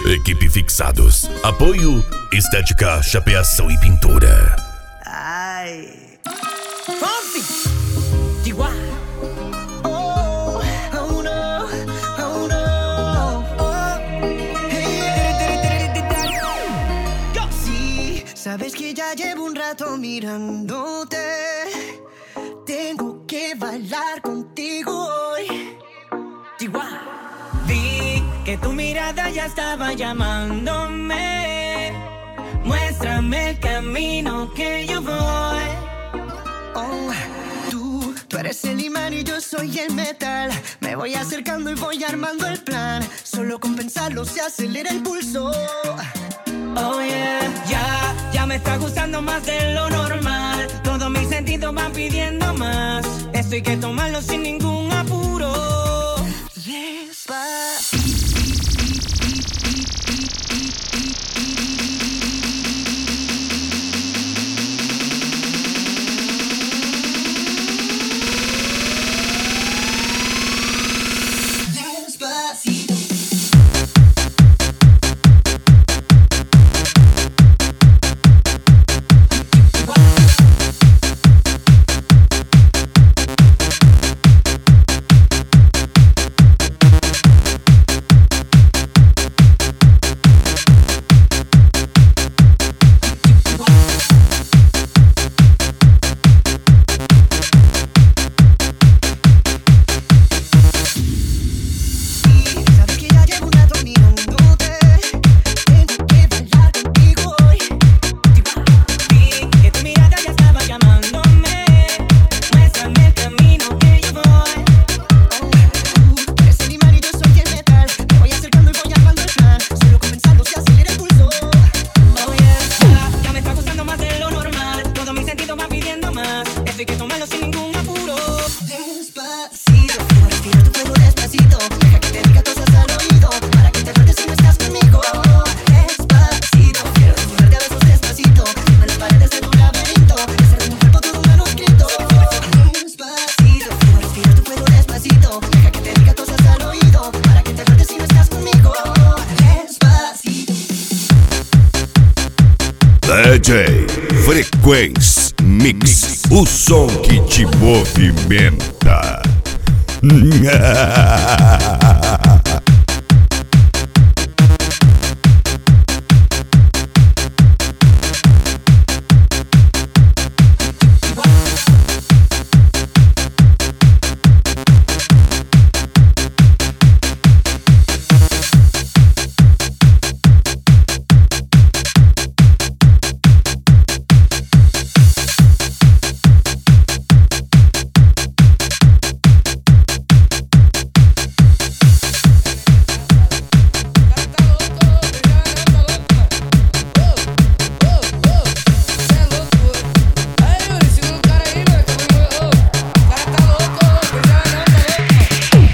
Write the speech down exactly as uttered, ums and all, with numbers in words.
Equipe Fixados. Apoio Estética, Chapeação e Pintura. Ai. Fonsi. Chihuahua. Oh, oh no, oh no. Oh. Hey. Sí, sabes que ya llevo un rato mirándote. Tengo que bailar contigo hoy. Chihuahua. Vi que tu mirada ya estaba llamándome. Muéstrame el camino que yo voy. Oh, tú, tú eres el imán y yo soy el metal. Me voy acercando y voy armando el plan. Solo con pensarlo se acelera el pulso. Oh yeah, ya, ya me está gustando más de lo normal. Todos mis sentidos van pidiendo más. Esto hay que tomarlo sin ningún apuro. Despacito. D J Frequência Mix, o som que te movimenta.